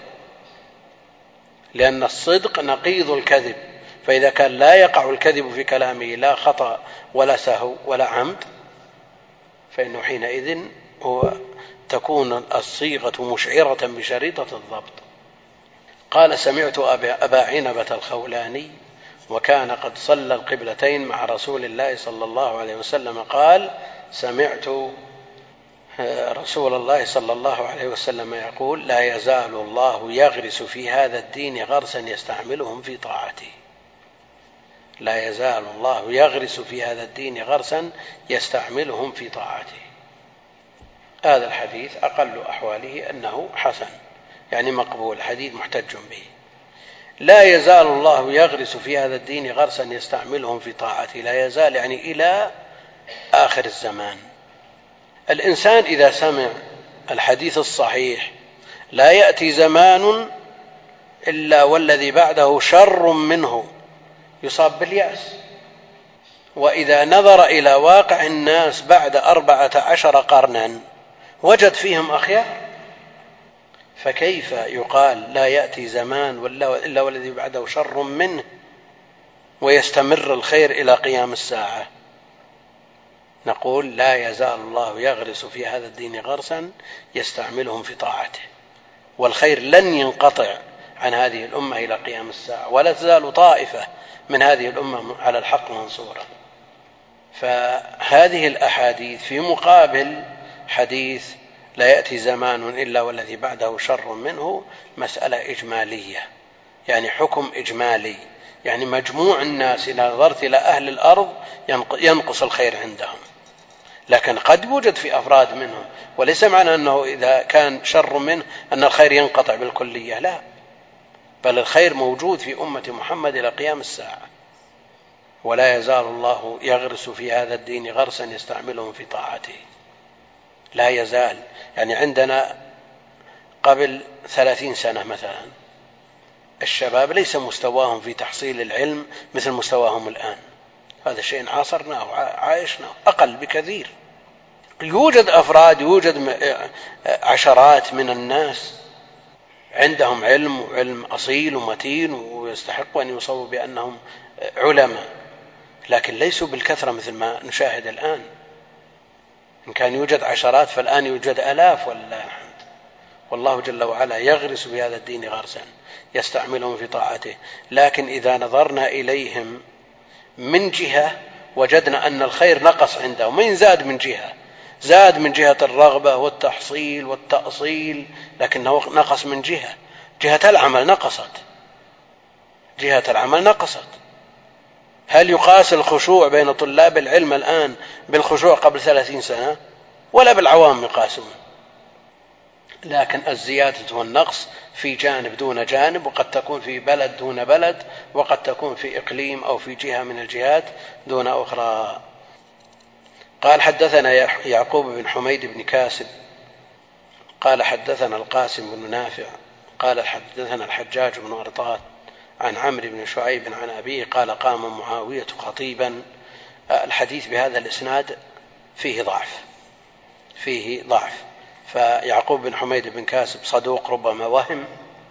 لأن الصدق نقيض الكذب. فإذا كان لا يقع الكذب في كلامه لا خطأ ولا سهو ولا عمد فإنه حينئذ هو تكون الصيغة مشعرة بشريطة الضبط. قال سمعت أبا عنبة الخولاني وكان قد صلى القبلتين مع رسول الله صلى الله عليه وسلم قال سمعت رسول الله صلى الله عليه وسلم يقول لا يزال الله يغرس في هذا الدين غرسا يستعملهم في طاعته. لا يزال الله يغرس في هذا الدين غرسا يستعملهم في طاعته. هذا الحديث أقل أحواله أنه حسن، يعني مقبول، حديث محتج به. لا يزال الله يغرس في هذا الدين غرسا يستعملهم في طاعته، لا يزال يعني إلى آخر الزمان. الإنسان إذا سمع الحديث الصحيح لا يأتي زمان إلا والذي بعده شر منه يصاب باليأس، وإذا نظر إلى واقع الناس بعد أربعة عشر قرنا وجد فيهم أخيار، فكيف يقال لا يأتي زمان إلا والذي بعده شر منه ويستمر الخير إلى قيام الساعة؟ نقول لا يزال الله يغرس في هذا الدين غرسا يستعملهم في طاعته، والخير لن ينقطع عن هذه الأمة إلى قيام الساعة، ولا تزال طائفة من هذه الأمة على الحق منصورة. فهذه الأحاديث في مقابل حديث لا يأتي زمان إلا والذي بعده شر منه مسألة إجمالية، يعني حكم إجمالي، يعني مجموع الناس إذا نظرت إلى أهل الأرض ينقص الخير عندهم، لكن قد يوجد في أفراد منهم، وليس معنى أنه إذا كان شر منه أن الخير ينقطع بالكلية، لا، بل الخير موجود في أمة محمد إلى قيام الساعة. ولا يزال الله يغرس في هذا الدين غرسا يستعملهم في طاعته. لا يزال يعني عندنا قبل ثلاثين سنة مثلا الشباب ليس مستواهم في تحصيل العلم مثل مستواهم الآن، هذا شيء عاصرناه وعايشناه أقل بكثير. يوجد أفراد، يوجد عشرات من الناس عندهم علم وعلم أصيل ومتين ويستحق أن يوصفوا بأنهم علماء، لكن ليسوا بالكثرة مثل ما نشاهد الآن. إن كان يوجد عشرات فالآن يوجد آلاف والله الحمد. والله جل وعلا يغرس بهذا الدين غرسا يستعملهم في طاعته، لكن إذا نظرنا إليهم من جهة وجدنا أن الخير نقص عندهم، من زاد من جهة، زاد من جهة الرغبة والتحصيل والتأصيل، لكنه نقص من جهة جهة العمل، نقصت جهة العمل نقصت. هل يقاس الخشوع بين طلاب العلم الآن بالخشوع قبل ثلاثين سنة؟ ولا بالعوام يقاسون. لكن الزيادة والنقص في جانب دون جانب، وقد تكون في بلد دون بلد، وقد تكون في إقليم أو في جهة من الجهات دون أخرى. قال حدثنا يعقوب بن حميد بن كاسب قال حدثنا القاسم بن نافع قال حدثنا الحجاج بن أرطاة عن عمرو بن شعيب عن أبيه قال قام معاوية خطيبا. الحديث بهذا الإسناد فيه ضعف فيه ضعف فيعقوب بن حميد بن كاسب صدوق ربما وهم،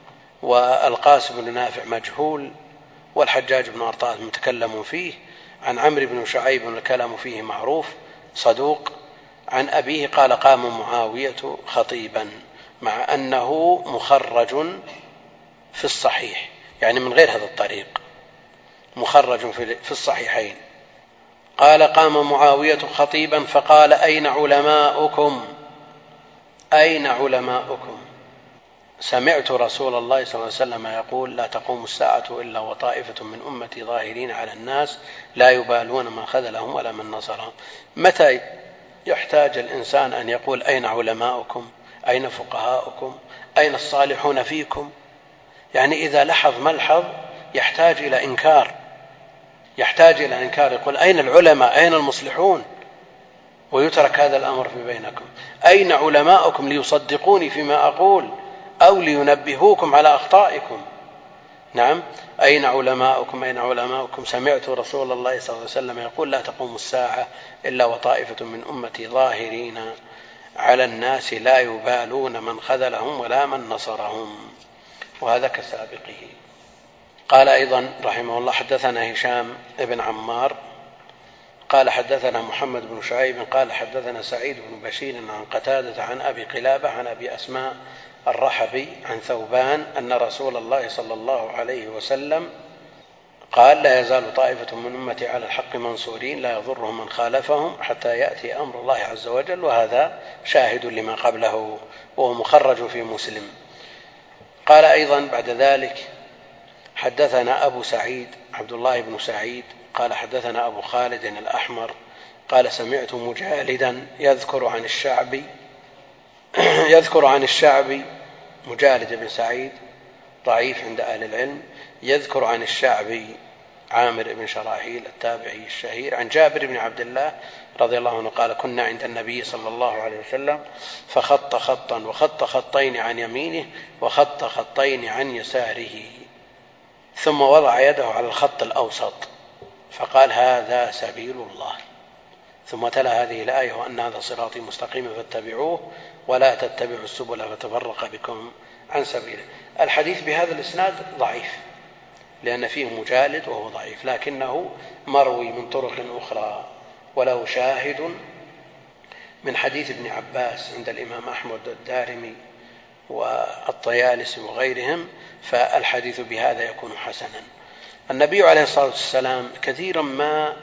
والقاسم بن نافع مجهول، والحجاج بن أرطاة متكلم فيه. عن عمرو بن شعيب الكلام فيه معروف صدوق. عن أبيه قال قام معاوية خطيبا، مع أنه مخرج في الصحيح، يعني من غير هذا الطريق، مخرج في الصحيحين. قال قام معاوية خطيبا فقال أين علماؤكم أين علماؤكم سمعت رسول الله صلى الله عليه وسلم يقول لا تقوم الساعة إلا وطائفة من أمتي ظاهرين على الناس لا يبالون من خذلهم ولا من نصرهم. متى يحتاج الإنسان أن يقول أين علماؤكم، أين فقهاؤكم، أين الصالحون فيكم؟ يعني إذا لحظ ملحظ يحتاج إلى إنكار، يحتاج إلى إنكار، يقول أين العلماء، أين المصلحون، ويترك هذا الأمر في بينكم. أين علماؤكم ليصدقوني فيما أقول أو لينبهوكم على أخطائكم؟ نعم، أين علماؤكم أين علماؤكم سمعت رسول الله صلى الله عليه وسلم يقول لا تقوم الساعة إلا وطائفة من أمتي ظاهرين على الناس لا يبالون من خذلهم ولا من نصرهم. وهذا كسابقه. قال أيضا رحمه الله حدثنا هشام بن عمار قال حدثنا محمد بن شعيب قال حدثنا سعيد بن بشير عن قتادة عن أبي قلابة عن أبي أسماء الرحبي عن ثوبان أن رسول الله صلى الله عليه وسلم قال لا يزال طائفة من أمتي على الحق منصورين لا يضرهم من خالفهم حتى يأتي أمر الله عز وجل. وهذا شاهد لما قبله وهو مخرج في مسلم. قال أيضا بعد ذلك حدثنا أبو سعيد عبد الله بن سعيد قال حدثنا أبو خالد الأحمر قال سمعت مجالدا يذكر عن الشعبي يذكر عن الشعبي مجالد بن سعيد ضعيف عند أهل العلم، يذكر عن الشعبي عامر بن شراحيل التابعي الشهير عن جابر بن عبد الله رضي الله عنه قال كنا عند النبي صلى الله عليه وسلم فخط خطا وخط خطين عن يمينه وخط خطين عن يساره ثم وضع يده على الخط الأوسط فقال هذا سبيل الله، ثم تلا هذه الآية وأن هذا صراطي مستقيما فاتبعوه ولا تتبعوا السبل فتفرق بكم عن سبيله. الحديث بهذا الإسناد ضعيف لأن فيه مجالد وهو ضعيف، لكنه مروي من طرق أخرى وله شاهد من حديث ابن عباس عند الإمام أحمد الدارمي والطيالسي وغيرهم، فالحديث بهذا يكون حسنا. النبي عليه الصلاة والسلام كثيرا ما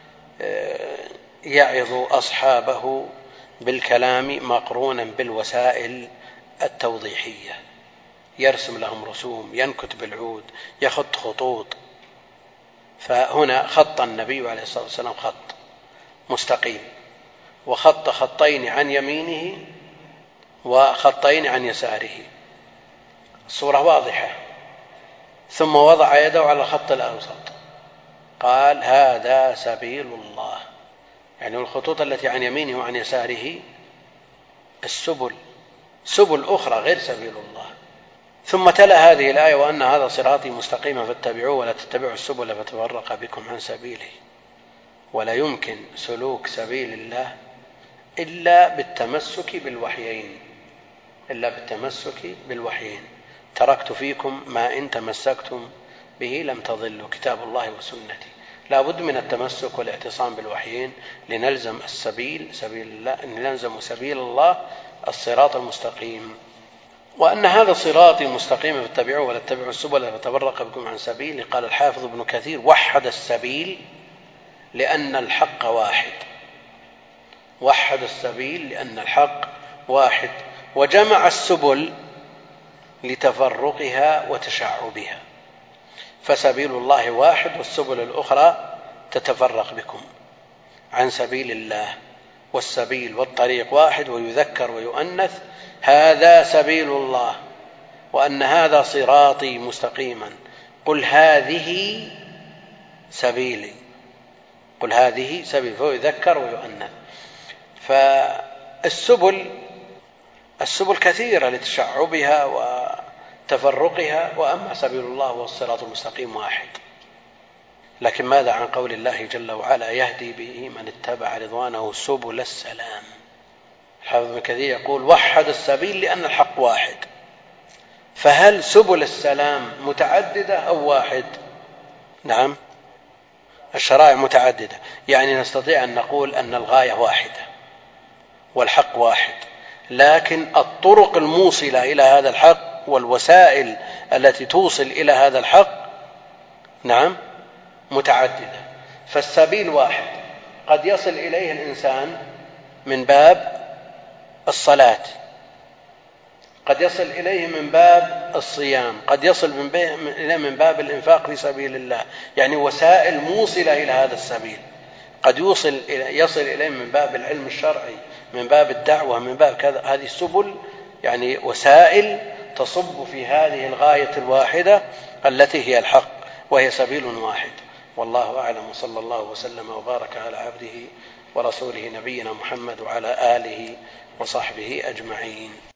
يعظ أصحابه بالكلام مقرونا بالوسائل التوضيحية، يرسم لهم رسوم، ينكت بالعود، يخط خطوط. فهنا خط النبي عليه الصلاة والسلام خط مستقيم وخط خطين عن يمينه وخطين عن يساره، الصورة واضحة، ثم وضع يده على الخط الأوسط قال هذا سبيل الله، يعني الخطوط التي عن يمينه وعن يساره السبل، سبل أخرى غير سبيل الله. ثم تلا هذه الآية وأن هذا صراطي مستقيما فاتبعوه ولا تتبعوا السبل فتفرق بكم عن سبيله. ولا يمكن سلوك سبيل الله إلا بالتمسك بالوحيين إلا بالتمسك بالوحيين تركت فيكم ما إن تمسكتم به لم تضلوا كتاب الله وسنتي. لا بد من التمسك والاعتصام بالوحيين لنلزم السبيل سبيل الله، نلزم سبيل الله الصراط المستقيم. وأن هذا صراطي مستقيما فاتبعوه ولا تتبعوا السبل فتفرق بكم عن سبيله. قال الحافظ ابن كثير وحد السبيل لأن الحق واحد، وحد السبيل لأن الحق واحد، وجمع السبل لتفرقها وتشعبها، فسبيل الله واحد والسبل الأخرى تتفرق بكم عن سبيل الله. والسبيل والطريق واحد ويذكر ويؤنث، هذا سبيل الله وأن هذا صراطي مستقيما، قل هذه سبيلي، قل هذه سبيل، فيذكر ويؤنث. فالسبل السبل كثيرة لتشعبها وتفرقها، وأما سبيل الله والصراط المستقيم واحد. لكن ماذا عن قول الله جل وعلا يهدي به من اتبع رضوانه سبل السلام؟ الحافظ ابن كثير يقول وحد السبيل لأن الحق واحد، فهل سبل السلام متعددة أو واحد؟ نعم، الشرائع متعددة، يعني نستطيع أن نقول أن الغاية واحدة والحق واحد، لكن الطرق الموصلة إلى هذا الحق والوسائل التي توصل إلى هذا الحق نعم متعددة. فالسبيل واحد، قد يصل إليه الإنسان من باب الصلاة، قد يصل إليه من باب الصيام، قد يصل إليه من باب الإنفاق في سبيل الله، يعني وسائل موصلة إلى هذا السبيل. قد يوصل يصل إليه من باب العلم الشرعي، من باب الدعوة، من باب كذا. هذه السبل يعني وسائل تصب في هذه الغاية الواحدة التي هي الحق، وهي سبيل واحد. والله أعلم، وصلى الله وسلم وبارك على عبده ورسوله نبينا محمد وعلى آله وصحبه أجمعين.